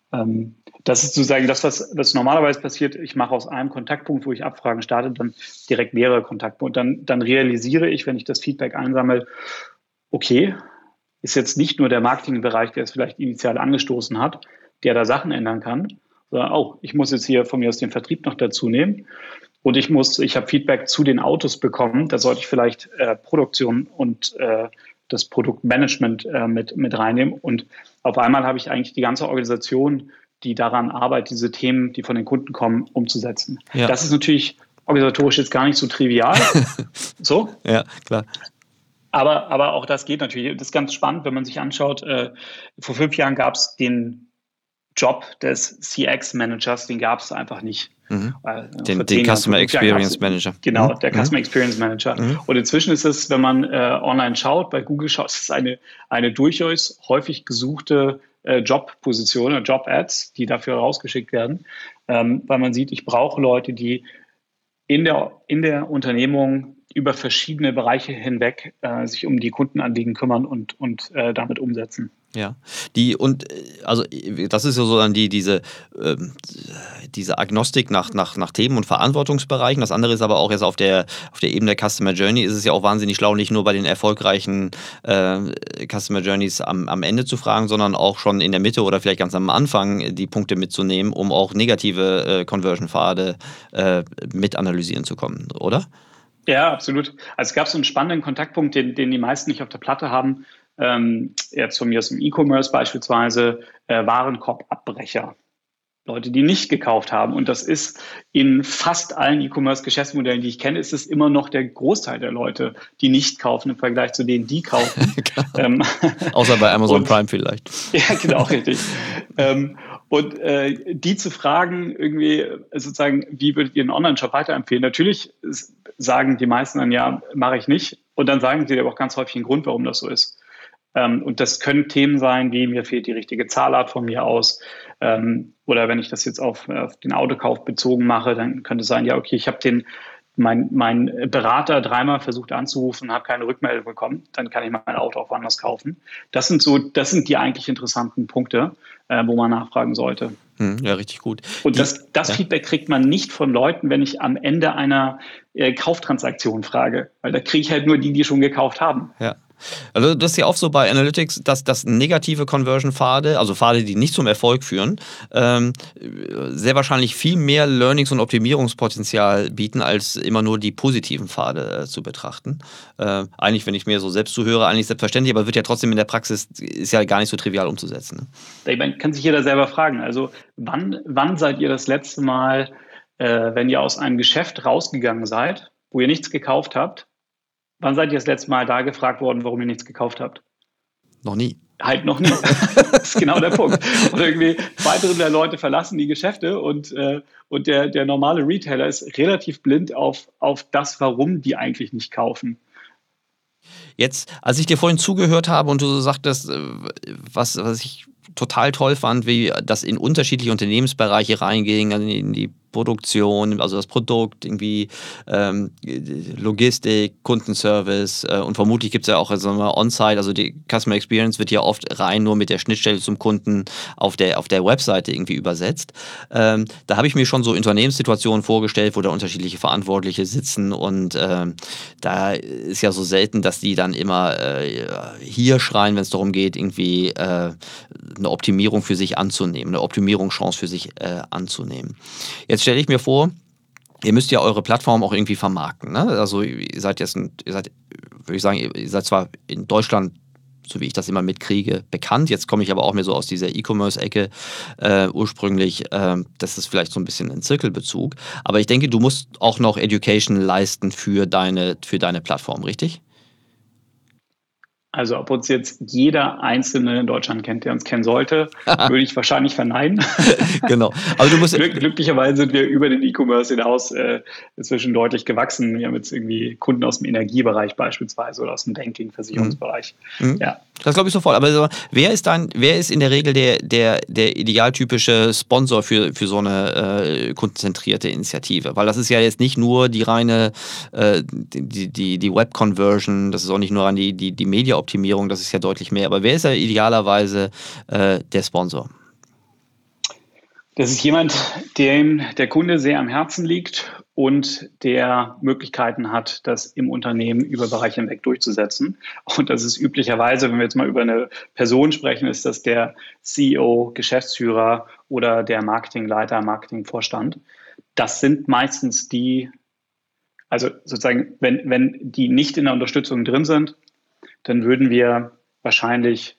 Das ist sozusagen das, was normalerweise passiert. Ich mache aus einem Kontaktpunkt, wo ich Abfragen starte, dann direkt mehrere Kontaktpunkte. Dann realisiere ich, wenn ich das Feedback einsammle, okay, ist jetzt nicht nur der Marketingbereich, der es vielleicht initial angestoßen hat, der da Sachen ändern kann, sondern ich muss jetzt hier von mir aus den Vertrieb noch dazu nehmen. Und ich habe Feedback zu den Autos bekommen. Da sollte ich vielleicht Produktion und das Produktmanagement mit reinnehmen. Und auf einmal habe ich eigentlich die ganze Organisation, die daran arbeitet, diese Themen, die von den Kunden kommen, umzusetzen. Ja. Das ist natürlich organisatorisch jetzt gar nicht so trivial. So? Ja, klar. Aber auch das geht natürlich. Das ist ganz spannend, wenn man sich anschaut. Vor 5 Jahren gab es den Job des CX-Managers, den gab es einfach nicht. Mhm. Den Customer Experience Manager. Genau, der Customer Experience Manager. Mhm. Und inzwischen ist es, wenn man online schaut, bei Google schaut, ist es eine durchaus häufig gesuchte Jobposition oder Job-Ads, die dafür rausgeschickt werden, weil man sieht, ich brauche Leute, die in der Unternehmung über verschiedene Bereiche hinweg sich um die Kundenanliegen kümmern und damit umsetzen. Ja, also das ist ja so dann diese Agnostik nach Themen und Verantwortungsbereichen. Das andere ist aber auch jetzt auf der Ebene der Customer Journey ist es ja auch wahnsinnig schlau, nicht nur bei den erfolgreichen Customer Journeys am Ende zu fragen, sondern auch schon in der Mitte oder vielleicht ganz am Anfang die Punkte mitzunehmen, um auch negative Conversion-Pfade mit analysieren zu kommen, oder? Ja, absolut. Also es gab so einen spannenden Kontaktpunkt, den die meisten nicht auf der Platte haben. Jetzt von mir aus dem E-Commerce beispielsweise Warenkorbabbrecher. Leute, die nicht gekauft haben. Und das ist in fast allen E-Commerce-Geschäftsmodellen, die ich kenne, ist es immer noch der Großteil der Leute, die nicht kaufen im Vergleich zu denen, die kaufen. Außer bei Amazon Prime vielleicht. Ja, genau, richtig. Und die zu fragen, irgendwie sozusagen, wie würdet ihr einen Online-Shop weiterempfehlen? Natürlich sagen die meisten dann, ja, mache ich nicht. Und dann sagen sie aber auch ganz häufig einen Grund, warum das so ist. Und das können Themen sein, wie mir fehlt die richtige Zahlart von mir aus. Oder wenn ich das jetzt auf den Autokauf bezogen mache, dann könnte es sein, ja, okay, ich habe mein Berater 3-mal versucht anzurufen, habe keine Rückmeldung bekommen, dann kann ich mein Auto auch woanders kaufen. Das sind die eigentlich interessanten Punkte, wo man nachfragen sollte. Ja, richtig gut. Und das Feedback kriegt man nicht von Leuten, wenn ich am Ende einer Kauftransaktion frage, weil da kriege ich halt nur die schon gekauft haben. Ja. Also das ist ja oft so bei Analytics, dass negative Conversion-Pfade, also Pfade, die nicht zum Erfolg führen, sehr wahrscheinlich viel mehr Learnings- und Optimierungspotenzial bieten, als immer nur die positiven Pfade zu betrachten. Eigentlich, wenn ich mir so selbst zuhöre, eigentlich selbstverständlich, aber wird ja trotzdem in der Praxis, ist ja gar nicht so trivial umzusetzen. Ne? Man kann sich jeder selber fragen, also wann seid ihr das letzte Mal, wenn ihr aus einem Geschäft rausgegangen seid, wo ihr nichts gekauft habt, wann seid ihr das letzte Mal da gefragt worden, warum ihr nichts gekauft habt? Noch nie. Halt noch nie. Das ist genau der Punkt. Und irgendwie 2/3 der Leute verlassen die Geschäfte und der normale Retailer ist relativ blind auf das, warum die eigentlich nicht kaufen. Jetzt, als ich dir vorhin zugehört habe und du so sagtest, was ich total toll fand, wie das in unterschiedliche Unternehmensbereiche reinging, also in die Produktion, also das Produkt, irgendwie Logistik, Kundenservice und vermutlich gibt es ja auch On-Site, also die Customer Experience wird ja oft rein nur mit der Schnittstelle zum Kunden auf der Webseite irgendwie übersetzt. Da habe ich mir schon so Unternehmenssituationen vorgestellt, wo da unterschiedliche Verantwortliche sitzen und da ist ja so selten, dass die dann immer hier schreien, wenn es darum geht, irgendwie eine Optimierung für sich anzunehmen, eine Optimierungschance für sich anzunehmen. Jetzt stelle ich mir vor, ihr müsst ja eure Plattform auch irgendwie vermarkten. Ne? Also ihr seid, würde ich sagen, ihr seid zwar in Deutschland, so wie ich das immer mitkriege, bekannt. Jetzt komme ich aber auch mehr so aus dieser E-Commerce-Ecke ursprünglich. Das ist vielleicht so ein bisschen ein Zirkelbezug. Aber ich denke, du musst auch noch Education leisten für deine Plattform, richtig? Also ob uns jetzt jeder Einzelne in Deutschland kennt, der uns kennen sollte, würde ich wahrscheinlich verneinen. Genau. Aber du musst Glücklicherweise sind wir über den E-Commerce hinaus inzwischen deutlich gewachsen. Wir haben jetzt irgendwie Kunden aus dem Energiebereich beispielsweise oder aus dem Banking, Versicherungsbereich. Ja. Das glaube ich sofort. Aber wer ist in der Regel der idealtypische Sponsor für so eine kundenzentrierte Initiative? Weil das ist ja jetzt nicht nur die reine die Web-Conversion, das ist auch nicht nur an die Media-Optimierung, das ist ja deutlich mehr. Aber wer ist ja idealerweise der Sponsor? Das ist jemand, dem der Kunde sehr am Herzen liegt und der Möglichkeiten hat, das im Unternehmen über Bereiche hinweg durchzusetzen. Und das ist üblicherweise, wenn wir jetzt mal über eine Person sprechen, ist das der CEO, Geschäftsführer oder der Marketingleiter, Marketingvorstand. Das sind meistens die, also sozusagen, wenn die nicht in der Unterstützung drin sind, dann würden wir wahrscheinlich,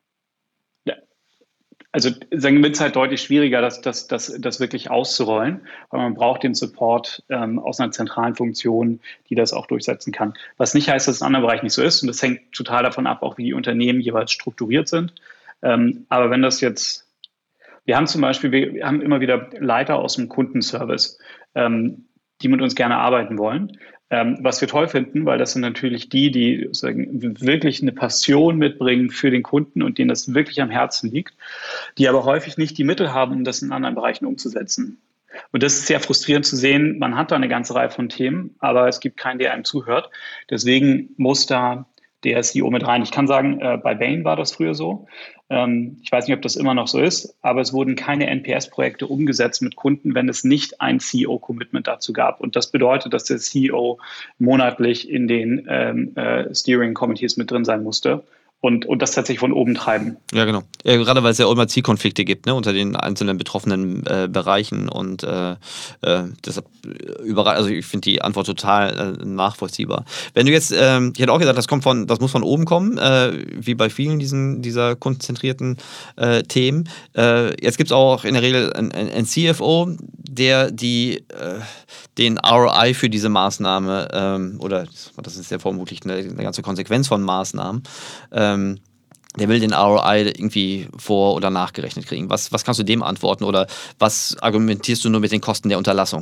also sagen wir, es halt deutlich schwieriger, das wirklich auszurollen, weil man braucht den Support aus einer zentralen Funktion, die das auch durchsetzen kann. Was nicht heißt, dass es in anderen Bereichen nicht so ist und das hängt total davon ab, auch wie die Unternehmen jeweils strukturiert sind. Aber wenn das jetzt, wir haben immer wieder Leiter aus dem Kundenservice, die mit uns gerne arbeiten wollen. Was wir toll finden, weil das sind natürlich die wirklich eine Passion mitbringen für den Kunden und denen das wirklich am Herzen liegt, die aber häufig nicht die Mittel haben, um das in anderen Bereichen umzusetzen. Und das ist sehr frustrierend zu sehen. Man hat da eine ganze Reihe von Themen, aber es gibt keinen, der einem zuhört. Deswegen muss da der CEO mit rein. Ich kann sagen, bei Bain war das früher so. Ich weiß nicht, ob das immer noch so ist, aber es wurden keine NPS-Projekte umgesetzt mit Kunden, wenn es nicht ein CEO-Commitment dazu gab. Und das bedeutet, dass der CEO monatlich in den Steering-Committees mit drin sein musste. Und das tatsächlich von oben treiben. Ja, genau. Gerade weil es ja auch immer Zielkonflikte gibt, ne, unter den einzelnen betroffenen Bereichen und deshalb überall, also ich finde die Antwort total nachvollziehbar. Wenn du jetzt, ich hätte auch gesagt, das muss von oben kommen, wie bei vielen dieser kundenzentrierten Themen. Jetzt gibt es auch in der Regel ein CFO, der den ROI für diese Maßnahme oder das ist ja vermutlich eine ganze Konsequenz von Maßnahmen, der will den ROI irgendwie vor- oder nachgerechnet kriegen. Was kannst du dem antworten oder was argumentierst du nur mit den Kosten der Unterlassung?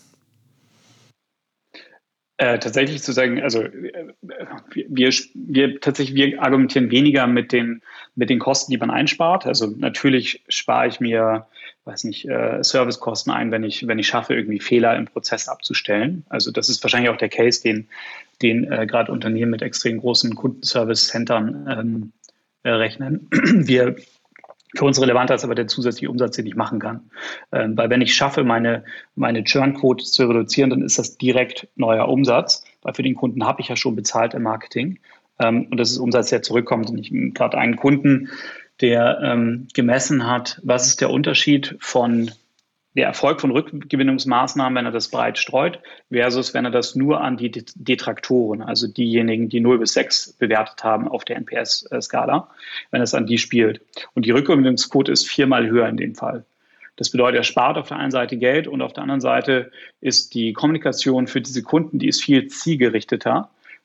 Tatsächlich zu sagen, also wir argumentieren weniger mit den Kosten, die man einspart. Also natürlich spare ich mir, Servicekosten ein, wenn ich schaffe, irgendwie Fehler im Prozess abzustellen. Also das ist wahrscheinlich auch der Case, den gerade Unternehmen mit extrem großen Kundenservice-Centern rechnen. Für uns relevanter ist aber der zusätzliche Umsatz, den ich machen kann. Weil wenn ich schaffe, meine Churn-Quote zu reduzieren, dann ist das direkt neuer Umsatz, weil für den Kunden habe ich ja schon bezahlt im Marketing. Und das ist Umsatz, der zurückkommt. Und ich habe gerade einen Kunden, der gemessen hat, was ist der Unterschied von der Erfolg von Rückgewinnungsmaßnahmen, wenn er das breit streut, versus wenn er das nur an die Detraktoren, also diejenigen, die 0 bis 6 bewertet haben auf der NPS-Skala, wenn er es an die spielt. Und die Rückgewinnungsquote ist 4-mal höher in dem Fall. Das bedeutet, er spart auf der einen Seite Geld und auf der anderen Seite ist die Kommunikation für diese Kunden, die ist viel zielgerichteter.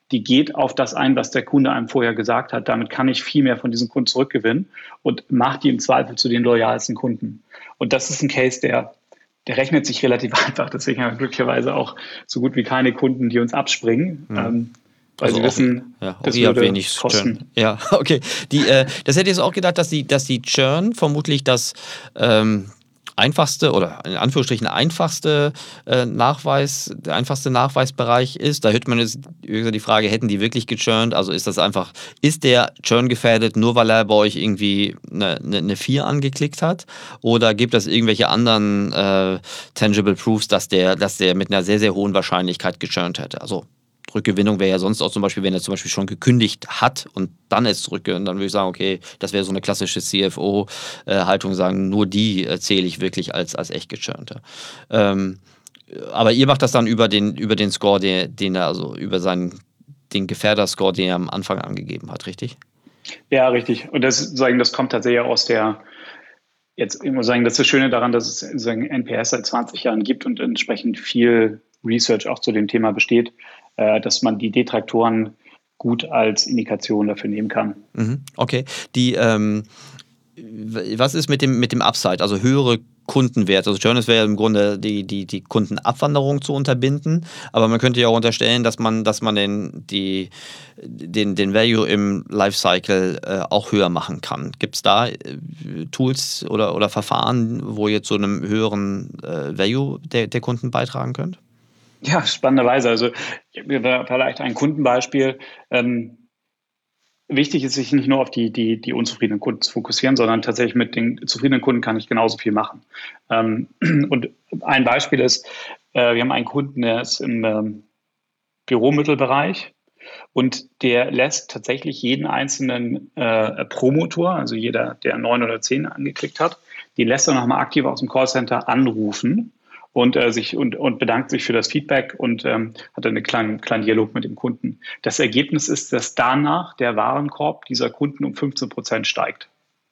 die geht auf das ein, was der Kunde einem vorher gesagt hat. Damit kann ich viel mehr von diesen Kunden zurückgewinnen und mache die im Zweifel zu den loyalsten Kunden. Und das ist ein Case, der rechnet sich relativ einfach. Deswegen haben wir glücklicherweise auch so gut wie keine Kunden, die uns abspringen. Weil sie wissen, das würde wenig kosten. Churn. Ja, okay. Das hätte ich jetzt auch gedacht, dass die Churn vermutlich das einfachste oder in Anführungsstrichen einfachste Nachweisbereich ist. Da hört man jetzt die Frage, hätten die wirklich gechurnt? Also ist der Churn gefährdet, nur weil er bei euch irgendwie eine 4 angeklickt hat? Oder gibt es irgendwelche anderen Tangible Proofs, dass der mit einer sehr, sehr hohen Wahrscheinlichkeit gechurnt hätte? Also Rückgewinnung wäre ja sonst auch zum Beispiel, wenn er zum Beispiel schon gekündigt hat und dann ist zurückgewinnt, dann würde ich sagen, okay, das wäre so eine klassische CFO-Haltung, sagen, nur die zähle ich wirklich als echt gechurnte. Aber ihr macht das dann über den Score, den er, also über den Gefährder-Score, den er am Anfang angegeben hat, richtig? Ja, richtig. Und das kommt tatsächlich aus jetzt, ich muss sagen, das ist das Schöne daran, dass es NPS seit 20 Jahren gibt und entsprechend viel Research auch zu dem Thema besteht, dass man die Detraktoren gut als Indikation dafür nehmen kann. Okay. Was ist mit dem Upside, also höhere Kundenwerte? Also Churn wäre im Grunde die Kundenabwanderung zu unterbinden, aber man könnte ja auch unterstellen, dass man den Value im Lifecycle auch höher machen kann. Gibt es da Tools oder Verfahren, wo ihr zu einem höheren Value der Kunden beitragen könnt? Ja, spannenderweise. Also vielleicht ein Kundenbeispiel. Wichtig ist, sich nicht nur auf die unzufriedenen Kunden zu fokussieren, sondern tatsächlich mit den zufriedenen Kunden kann ich genauso viel machen. Und ein Beispiel ist, wir haben einen Kunden, der ist im Büromittelbereich und der lässt tatsächlich jeden einzelnen Promotor, also jeder, der 9 oder 10 angeklickt hat, den lässt er nochmal aktiv aus dem Callcenter anrufen und bedankt sich für das Feedback und hat einen kleinen Dialog mit dem Kunden. Das Ergebnis ist, dass danach der Warenkorb dieser Kunden um 15% steigt.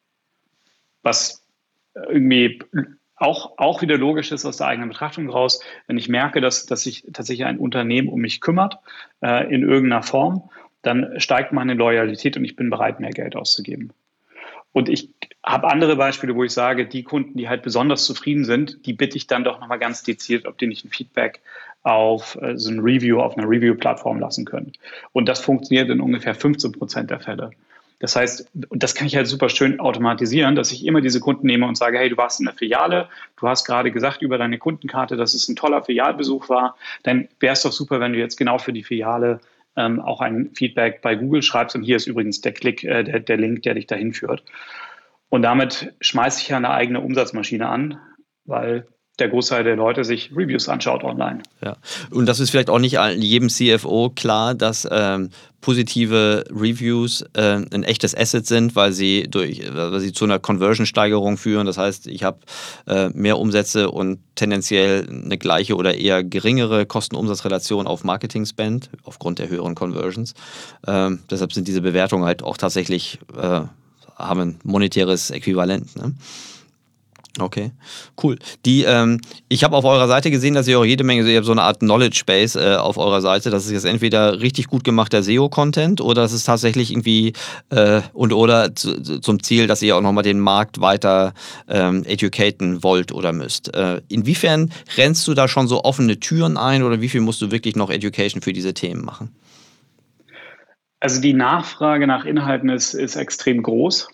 Was irgendwie auch wieder logisch ist aus der eigenen Betrachtung raus, wenn ich merke, dass sich tatsächlich ein Unternehmen um mich kümmert in irgendeiner Form, dann steigt meine Loyalität und ich bin bereit, mehr Geld auszugeben. Und ich habe andere Beispiele, wo ich sage, die Kunden, die halt besonders zufrieden sind, die bitte ich dann doch nochmal ganz dezidiert, ob die nicht ein Feedback auf so ein Review, auf einer Review-Plattform lassen können. Und das funktioniert in ungefähr 15% der Fälle. Das heißt, und das kann ich halt super schön automatisieren, dass ich immer diese Kunden nehme und sage, hey, du warst in der Filiale, du hast gerade gesagt über deine Kundenkarte, dass es ein toller Filialbesuch war, dann wäre es doch super, wenn du jetzt genau für die Filiale auch ein Feedback bei Google schreibst. Und hier ist übrigens der Link, der dich dahin führt. Und damit schmeiße ich ja eine eigene Umsatzmaschine an, weil der Großteil der Leute sich Reviews anschaut online. Ja. Und das ist vielleicht auch nicht jedem CFO klar, dass positive Reviews ein echtes Asset sind, weil sie zu einer Conversion-Steigerung führen. Das heißt, ich habe mehr Umsätze und tendenziell eine gleiche oder eher geringere Kosten-Umsatz-Relation auf Marketing-Spend aufgrund der höheren Conversions. Deshalb sind diese Bewertungen halt auch tatsächlich haben ein monetäres Äquivalent. Ne? Okay, cool. Ich habe auf eurer Seite gesehen, dass ihr auch jede Menge, ihr habt so eine Art Knowledge Base auf eurer Seite. Das ist jetzt entweder richtig gut gemachter SEO-Content oder es ist tatsächlich irgendwie oder zum Ziel, dass ihr auch nochmal den Markt weiter educaten wollt oder müsst. Inwiefern rennst du da schon so offene Türen ein oder wie viel musst du wirklich noch Education für diese Themen machen? Also die Nachfrage nach Inhalten ist extrem groß.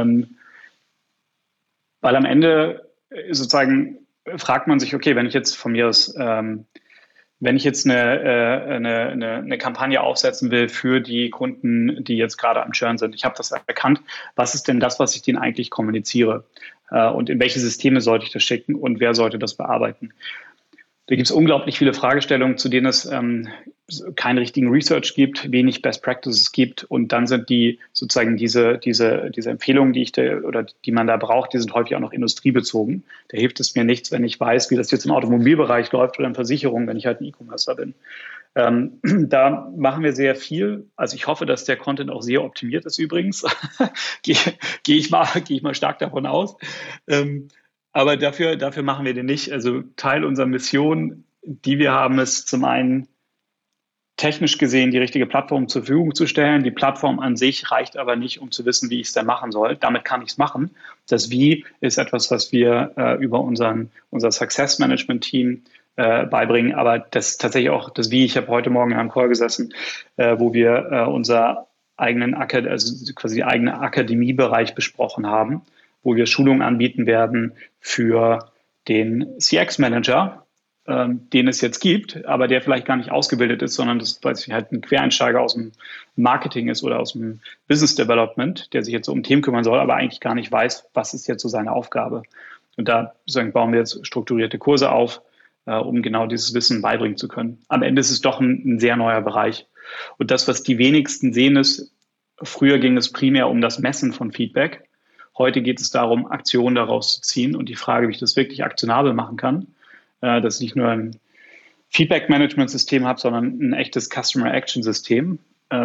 Weil am Ende sozusagen fragt man sich, okay, wenn ich jetzt von mir aus, wenn ich jetzt eine Kampagne aufsetzen will für die Kunden, die jetzt gerade am Churn sind, ich habe das erkannt, was ist denn das, was ich denen eigentlich kommuniziere? Und in welche Systeme sollte ich das schicken und wer sollte das bearbeiten? Da gibt es unglaublich viele Fragestellungen, zu denen es keinen richtigen Research gibt, wenig Best Practices gibt und dann sind die sozusagen diese Empfehlungen, die man da braucht, die sind häufig auch noch industriebezogen. Da hilft es mir nichts, wenn ich weiß, wie das jetzt im Automobilbereich läuft oder in Versicherungen, wenn ich halt ein E-Commercer bin. Da machen wir sehr viel. Also ich hoffe, dass der Content auch sehr optimiert ist übrigens. Gehe ich mal stark davon aus. Aber dafür machen wir den nicht. Also Teil unserer Mission, die wir haben, ist zum einen technisch gesehen die richtige Plattform zur Verfügung zu stellen. Die Plattform an sich reicht aber nicht, um zu wissen, wie ich es denn machen soll. Damit kann ich es machen. Das Wie ist etwas, was wir über unser Success Management Team beibringen. Aber das ist tatsächlich auch das Wie. Ich habe heute Morgen in einem Call gesessen, wo wir unser eigenen quasi eigenen Akademiebereich besprochen haben, wo wir Schulungen anbieten werden für den CX-Manager, den es jetzt gibt, aber der vielleicht gar nicht ausgebildet ist, sondern das halt ein Quereinsteiger aus dem Marketing ist oder aus dem Business Development, der sich jetzt so um Themen kümmern soll, aber eigentlich gar nicht weiß, was ist jetzt so seine Aufgabe. Und da bauen wir jetzt strukturierte Kurse auf, um genau dieses Wissen beibringen zu können. Am Ende ist es doch ein sehr neuer Bereich. Und das, was die wenigsten sehen, ist, früher ging es primär um das Messen von Feedback. Heute geht es darum, Aktionen daraus zu ziehen und die Frage, wie ich das wirklich aktionabel machen kann, dass ich nicht nur ein Feedback-Management-System habe, sondern ein echtes Customer-Action-System.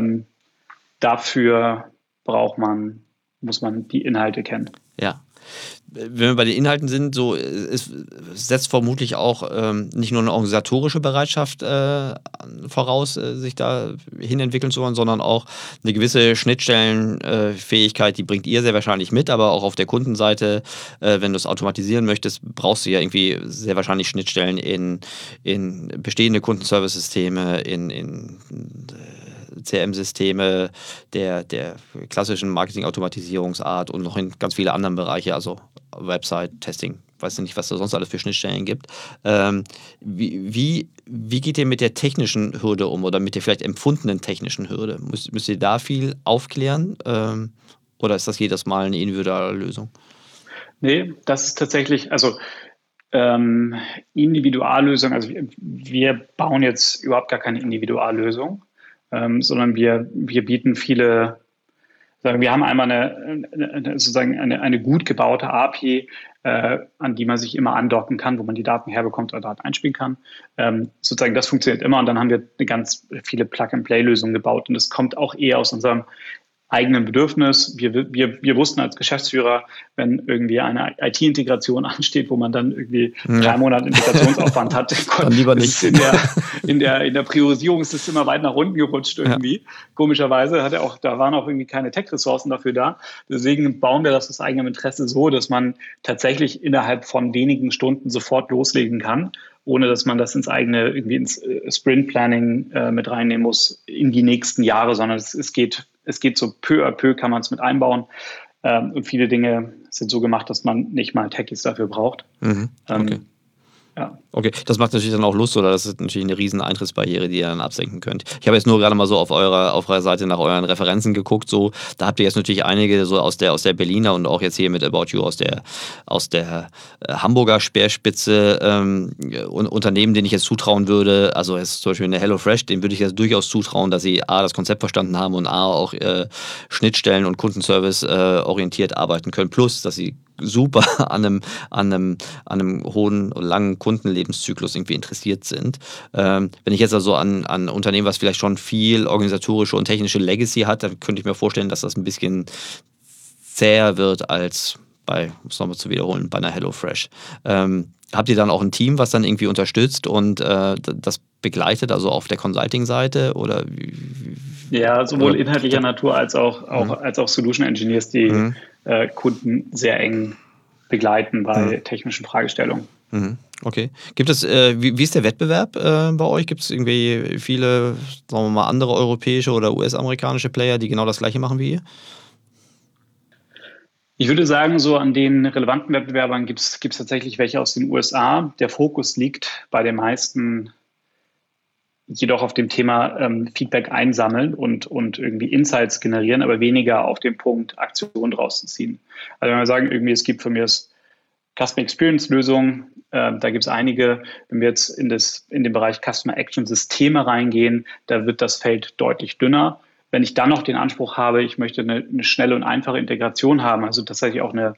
Dafür muss man die Inhalte kennen. Ja. Wenn wir bei den Inhalten sind, so es setzt vermutlich auch nicht nur eine organisatorische Bereitschaft voraus, sich da hin entwickeln zu wollen, sondern auch eine gewisse Schnittstellenfähigkeit, die bringt ihr sehr wahrscheinlich mit, aber auch auf der Kundenseite, wenn du es automatisieren möchtest, brauchst du ja irgendwie sehr wahrscheinlich Schnittstellen in bestehende Kundenservice-Systeme, in CRM-Systeme der klassischen Marketing-Automatisierungsart und noch in ganz viele anderen Bereiche, also Website, Testing, weiß nicht, was da sonst alles für Schnittstellen gibt. Wie geht ihr mit der technischen Hürde um oder mit der vielleicht empfundenen technischen Hürde? Müsst ihr da viel aufklären oder ist das jedes Mal eine individuelle Lösung? Nee, das ist tatsächlich, Individuallösung, also wir bauen jetzt überhaupt gar keine Individuallösung, sondern wir bieten viele, wir haben einmal eine gut gebaute API, an die man sich immer andocken kann, wo man die Daten herbekommt oder Daten einspielen kann. Das funktioniert immer und dann haben wir ganz viele Plug-and-Play-Lösungen gebaut und das kommt auch eher aus unserem eigenen Bedürfnis. Wir wussten als Geschäftsführer, wenn irgendwie eine IT-Integration ansteht, wo man dann irgendwie 3 Monate Integrationsaufwand hat, dann lieber nicht. In der Priorisierung ist es immer weit nach unten gerutscht irgendwie. Ja. Komischerweise da waren auch irgendwie keine Tech-Ressourcen dafür da. Deswegen bauen wir das aus eigenem Interesse so, dass man tatsächlich innerhalb von wenigen Stunden sofort loslegen kann, ohne dass man das ins Sprint-Planning mit reinnehmen muss in die nächsten Jahre, sondern es geht so peu à peu, kann man es mit einbauen. Und viele Dinge sind so gemacht, dass man nicht mal Techies dafür braucht. Okay. Ja. Okay, das macht natürlich dann auch Lust, oder das ist natürlich eine riesen Eintrittsbarriere, die ihr dann absenken könnt. Ich habe jetzt nur gerade mal so auf eurer Seite nach euren Referenzen geguckt, so, da habt ihr jetzt natürlich einige so aus der Berliner und auch jetzt hier mit About You aus der Hamburger Speerspitze Unternehmen, denen ich jetzt zutrauen würde, also jetzt zum Beispiel eine HelloFresh, denen würde ich jetzt durchaus zutrauen, dass sie A, das Konzept verstanden haben und A, auch Schnittstellen und Kundenservice orientiert arbeiten können, plus, dass sie super an einem hohen, langen Kundenlebenszyklus irgendwie interessiert sind. Wenn ich jetzt also an Unternehmen, was vielleicht schon viel organisatorische und technische Legacy hat, dann könnte ich mir vorstellen, dass das ein bisschen zäher wird als um es nochmal zu wiederholen, bei einer HelloFresh. Habt ihr dann auch ein Team, was dann irgendwie unterstützt und das begleitet, also auf der Consulting-Seite? Oder ja, sowohl inhaltlicher Natur als auch Solution Engineers, die Kunden sehr eng begleiten bei technischen Fragestellungen. Okay. Gibt es, wie ist der Wettbewerb bei euch? Gibt es irgendwie viele, sagen wir mal, andere europäische oder US-amerikanische Player, die genau das Gleiche machen wie ihr? Ich würde sagen, so an den relevanten Wettbewerbern gibt es tatsächlich welche aus den USA. Der Fokus liegt bei den meisten jedoch auf dem Thema Feedback einsammeln und irgendwie Insights generieren, aber weniger auf den Punkt, Aktionen draus zu ziehen. Also wenn wir sagen, irgendwie es gibt von mir Customer Experience Lösungen, da gibt es einige. Wenn wir jetzt in den Bereich Customer Action Systeme reingehen, da wird das Feld deutlich dünner. Wenn ich dann noch den Anspruch habe, ich möchte eine schnelle und einfache Integration haben, also tatsächlich auch eine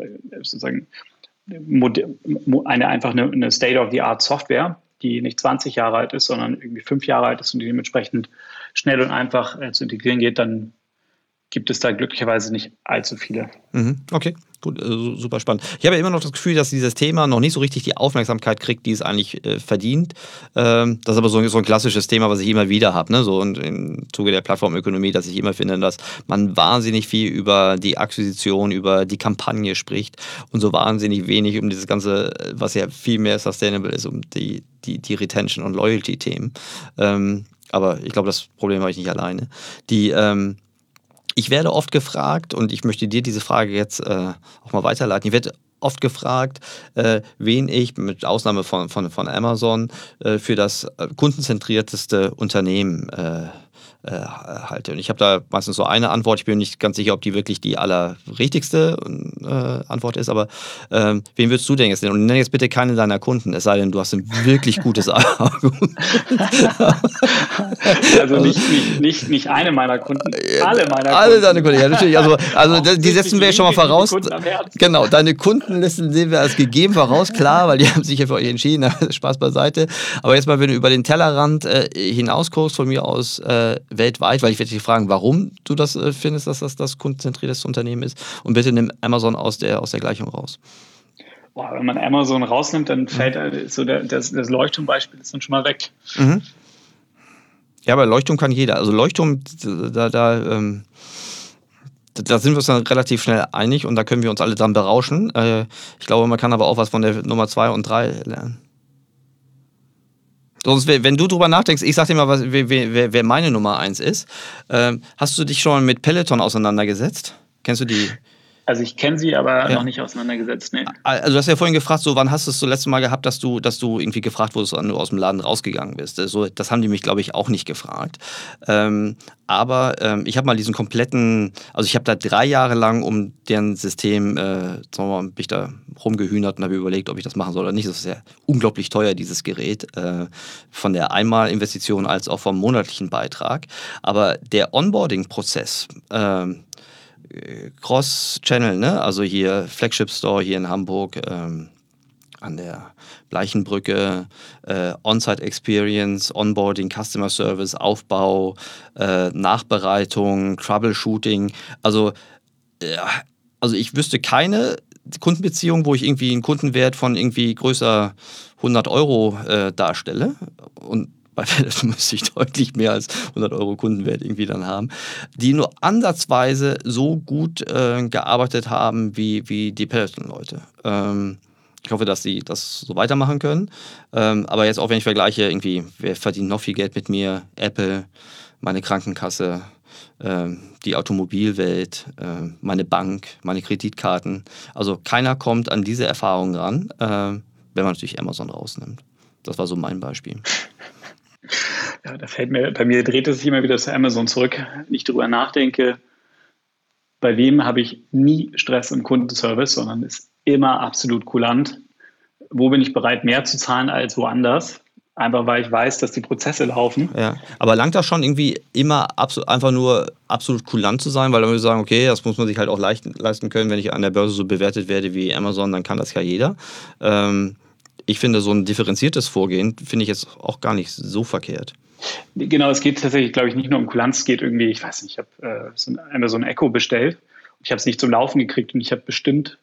State-of-the-Art Software, die nicht 20 Jahre alt ist, sondern irgendwie 5 Jahre alt ist und die dementsprechend schnell und einfach zu integrieren geht, dann gibt es da glücklicherweise nicht allzu viele. Okay, super spannend. Ich habe ja immer noch das Gefühl, dass dieses Thema noch nicht so richtig die Aufmerksamkeit kriegt, die es eigentlich verdient. Das ist aber so ein klassisches Thema, was ich immer wieder habe, ne? So und im Zuge der Plattformökonomie, dass ich immer finde, dass man wahnsinnig viel über die Akquisition, über die Kampagne spricht und so wahnsinnig wenig um dieses Ganze, was ja viel mehr sustainable ist, um die Retention- und Loyalty-Themen. Aber ich glaube, das Problem habe ich nicht alleine. Ich werde oft gefragt, und ich möchte dir diese Frage jetzt auch mal weiterleiten, ich werde oft gefragt, wen ich mit Ausnahme von Amazon für das kundenzentrierteste Unternehmen halte. Und ich habe da meistens so eine Antwort, ich bin nicht ganz sicher, ob die wirklich die allerrichtigste Antwort ist, aber wen würdest du denn jetzt nennen? Und nenn jetzt bitte keine deiner Kunden, es sei denn, du hast ein wirklich gutes Argument. Also nicht eine meiner Kunden, alle meiner Kunden. Alle deine Kunden, ja natürlich. Also die setzen wir schon mal voraus. Genau, deine Kundenlisten sehen wir als gegeben voraus, klar, weil die haben sich ja für euch entschieden, Spaß beiseite. Aber jetzt mal, wenn du über den Tellerrand hinaus guckst, von mir aus weltweit, weil ich werde dich fragen, warum du das findest, dass das kundenzentriertes Unternehmen ist. Und bitte nimm Amazon aus der Gleichung raus. Boah, wenn man Amazon rausnimmt, dann fällt so das Leuchtturmbeispiel ist dann schon mal weg. Mhm. Ja, aber Leuchtturm kann jeder. Also Leuchtturm, da sind wir uns dann relativ schnell einig und da können wir uns alle dran berauschen. Ich glaube, man kann aber auch was von der Nummer 2 und 3 lernen. Sonst, wenn du drüber nachdenkst, ich sag dir mal, wer meine Nummer 1 ist. Hast du dich schon mit Peloton auseinandergesetzt? Kennst du die? Also ich kenne sie, aber noch nicht auseinandergesetzt. Nee. Also du hast ja vorhin gefragt, so wann hast du es das letzte Mal gehabt, dass du irgendwie gefragt wurdest, wann du aus dem Laden rausgegangen bist. So, das haben die mich, glaube ich, auch nicht gefragt. Aber ich habe mal diesen kompletten, also ich habe da 3 Jahre lang um deren System, sagen wir mal, bin ich da rumgehühnert und habe überlegt, ob ich das machen soll oder nicht. Das ist ja unglaublich teuer, dieses Gerät, von der Einmalinvestition als auch vom monatlichen Beitrag. Aber der Onboarding-Prozess, Cross-Channel, ne? Also hier Flagship Store hier in Hamburg, an der Bleichenbrücke, On-Site Experience, Onboarding, Customer Service, Aufbau, Nachbereitung, Troubleshooting. Also ich wüsste keine Kundenbeziehung, wo ich irgendwie einen Kundenwert von irgendwie größer 100 Euro darstelle. Und bei Peloton müsste ich deutlich mehr als 100 Euro Kundenwert irgendwie dann haben, die nur ansatzweise so gut gearbeitet haben wie die Peloton-Leute. Ich hoffe, dass sie das so weitermachen können. Aber jetzt auch, wenn ich vergleiche, irgendwie, wer verdient noch viel Geld mit mir? Apple, meine Krankenkasse, die Automobilwelt, meine Bank, meine Kreditkarten. Also keiner kommt an diese Erfahrung ran, wenn man natürlich Amazon rausnimmt. Das war so mein Beispiel. Ja, bei mir dreht es sich immer wieder zu Amazon zurück. Wenn ich darüber nachdenke, bei wem habe ich nie Stress im Kundenservice, sondern ist immer absolut kulant. Wo bin ich bereit, mehr zu zahlen als woanders? Einfach weil ich weiß, dass die Prozesse laufen. Ja, aber langt das schon irgendwie immer einfach nur absolut kulant zu sein? Weil dann würde ich sagen, okay, das muss man sich halt auch leisten können, wenn ich an der Börse so bewertet werde wie Amazon, dann kann das ja jeder. Ich finde, so ein differenziertes Vorgehen finde ich jetzt auch gar nicht so verkehrt. Genau, es geht tatsächlich, glaube ich, nicht nur um Kulanz. Es geht irgendwie, ich weiß nicht, ich habe so ein Echo bestellt. Ich habe es nicht zum Laufen gekriegt und ich habe bestimmt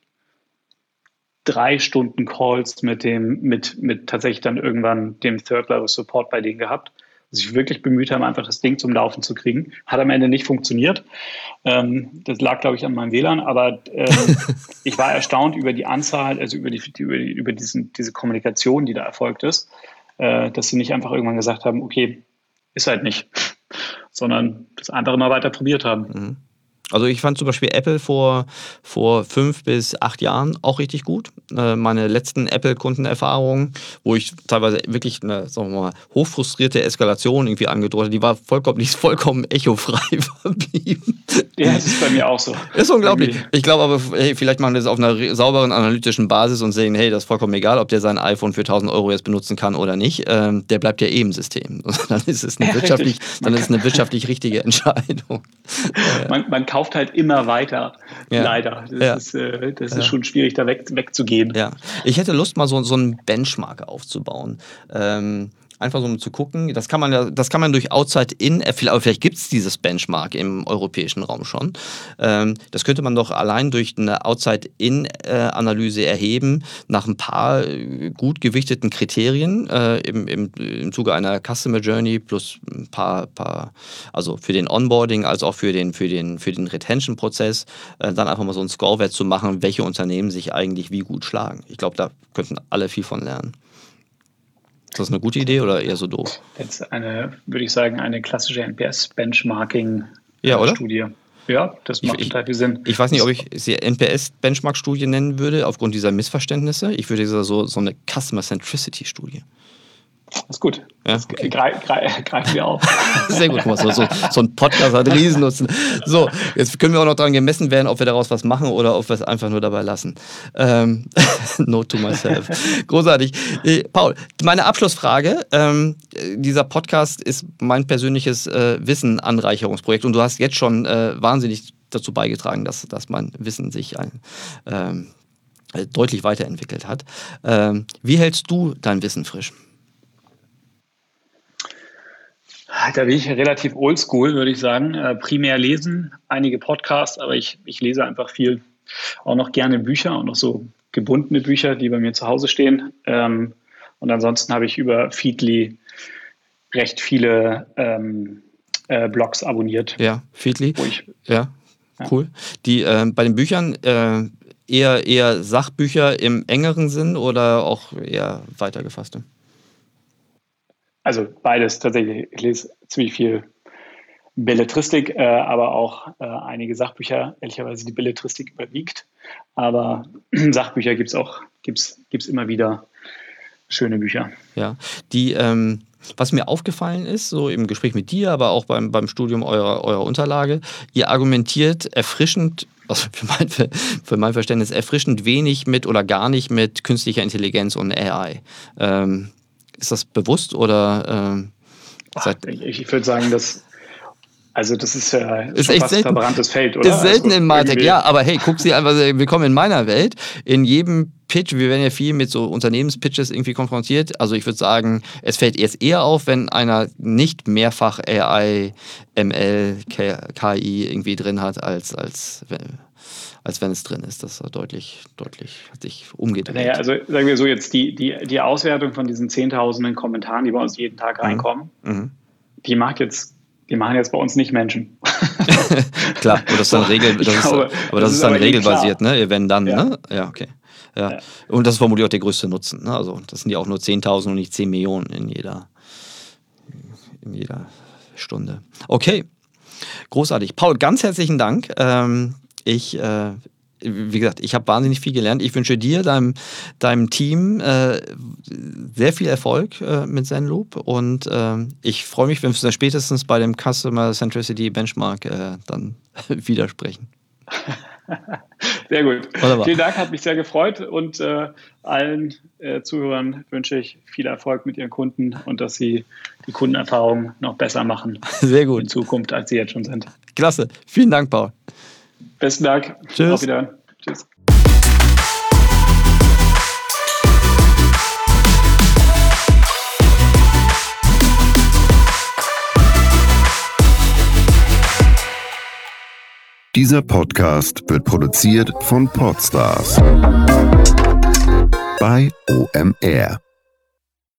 3 Stunden Calls mit tatsächlich dann irgendwann dem Third-Level-Support bei denen gehabt, dass sich wirklich bemüht haben, einfach das Ding zum Laufen zu kriegen. Hat am Ende nicht funktioniert. Das lag, glaube ich, an meinem WLAN, aber ich war erstaunt über die Anzahl, also über diese Kommunikation, die da erfolgt ist, dass sie nicht einfach irgendwann gesagt haben, okay, ist halt nicht, sondern das einfach immer weiter probiert haben. Mhm. Also ich fand zum Beispiel Apple vor 5 bis 8 Jahren auch richtig gut. Meine letzten Apple-Kundenerfahrungen, wo ich teilweise wirklich eine, sagen wir mal, hochfrustrierte Eskalation irgendwie angedroht habe, die war vollkommen echofrei verblieben. Ja, das ist bei mir auch so. Ist unglaublich. Ich glaube aber, hey, vielleicht machen wir das auf einer sauberen analytischen Basis und sehen, hey, das ist vollkommen egal, ob der sein iPhone für 1.000 Euro jetzt benutzen kann oder nicht. Der bleibt ja eh im System. Und dann ist es eine wirtschaftlich richtige Entscheidung. Man kauft halt immer weiter, leider. Das ist schon schwierig, da wegzugehen. Ja. Ich hätte Lust, mal so einen Benchmark aufzubauen. einfach so um zu gucken. Das kann man durch Outside-In, aber vielleicht gibt es dieses Benchmark im europäischen Raum schon. Das könnte man doch allein durch eine Outside-In-Analyse erheben, nach ein paar gut gewichteten Kriterien im Zuge einer Customer Journey plus ein paar also für den Onboarding als auch für den Retention-Prozess, dann einfach mal so einen Scorewert zu machen, welche Unternehmen sich eigentlich wie gut schlagen. Ich glaube, da könnten alle viel von lernen. Ist das eine gute Idee oder eher so doof? Jetzt würde ich sagen, eine klassische NPS-Benchmarking-Studie. Ja, das macht total viel Sinn. Ich weiß nicht, ob ich sie NPS-Benchmark-Studie nennen würde, aufgrund dieser Missverständnisse. Ich würde so eine Customer-Centricity-Studie. Das ist gut. Ja, das greifen wir auf. Sehr gut, so ein Podcast hat Riesennutzen. So, jetzt können wir auch noch daran gemessen werden, ob wir daraus was machen oder ob wir es einfach nur dabei lassen. Note to myself. Großartig. Paul, meine Abschlussfrage. Dieser Podcast ist mein persönliches Wissen-Anreicherungsprojekt und du hast jetzt schon wahnsinnig dazu beigetragen, dass mein Wissen sich deutlich weiterentwickelt hat. Wie hältst du dein Wissen frisch? Da bin ich relativ oldschool, würde ich sagen. Primär lesen, einige Podcasts, aber ich lese einfach viel, auch noch gerne Bücher, auch noch so gebundene Bücher, die bei mir zu Hause stehen. Und ansonsten habe ich über Feedly recht viele Blogs abonniert. Ja, Feedly. Ja, cool. Die bei den Büchern eher Sachbücher im engeren Sinn oder auch eher weitergefasste? Also beides tatsächlich. Ich lese ziemlich viel Belletristik, aber auch einige Sachbücher. Ehrlicherweise die Belletristik überwiegt. Aber Sachbücher gibt's immer wieder schöne Bücher. Ja, was mir aufgefallen ist, so im Gespräch mit dir, aber auch beim Studium eurer Unterlage, ihr argumentiert erfrischend, also für mein Verständnis, erfrischend wenig mit oder gar nicht mit künstlicher Intelligenz und AI. Ist das bewusst oder? Ich würde sagen, das ist ja ist schon echt fast ein verbranntes Feld, oder? Ist selten in MarTech, ja, aber hey, guck sie einfach, willkommen in meiner Welt. In jedem Pitch, wir werden ja viel mit so Unternehmenspitches irgendwie konfrontiert. Also ich würde sagen, es fällt erst eher auf, wenn einer nicht mehrfach AI, ML, KI irgendwie drin hat, als wenn es drin ist. Das ist deutlich hat sich umgedreht. Naja, also sagen wir so jetzt, die Auswertung von diesen Zehntausenden Kommentaren, die bei uns jeden Tag reinkommen, die machen jetzt bei uns nicht Menschen. Klar, und das ist dann das ist dann regelbasiert, ne? Wenn dann, ja. Ne? Ja, okay. Ja. Und das ist vermutlich auch der größte Nutzen. Ne? Also das sind ja auch nur 10.000 und nicht 10 Millionen in jeder Stunde. Okay, großartig. Paul, ganz herzlichen Dank. Wie gesagt, ich habe wahnsinnig viel gelernt. Ich wünsche dir, deinem Team sehr viel Erfolg mit Zenloop und ich freue mich, wenn wir uns spätestens bei dem Customer Centricity Benchmark dann widersprechen. Sehr gut. Wunderbar. Vielen Dank, hat mich sehr gefreut und allen Zuhörern wünsche ich viel Erfolg mit ihren Kunden und dass sie die Kundenerfahrung noch besser machen. Sehr gut. In Zukunft, als sie jetzt schon sind. Klasse. Vielen Dank, Paul. Besten Dank. Tschüss. Auf Wiedersehen. Tschüss. Dieser Podcast wird produziert von Podstars bei OMR.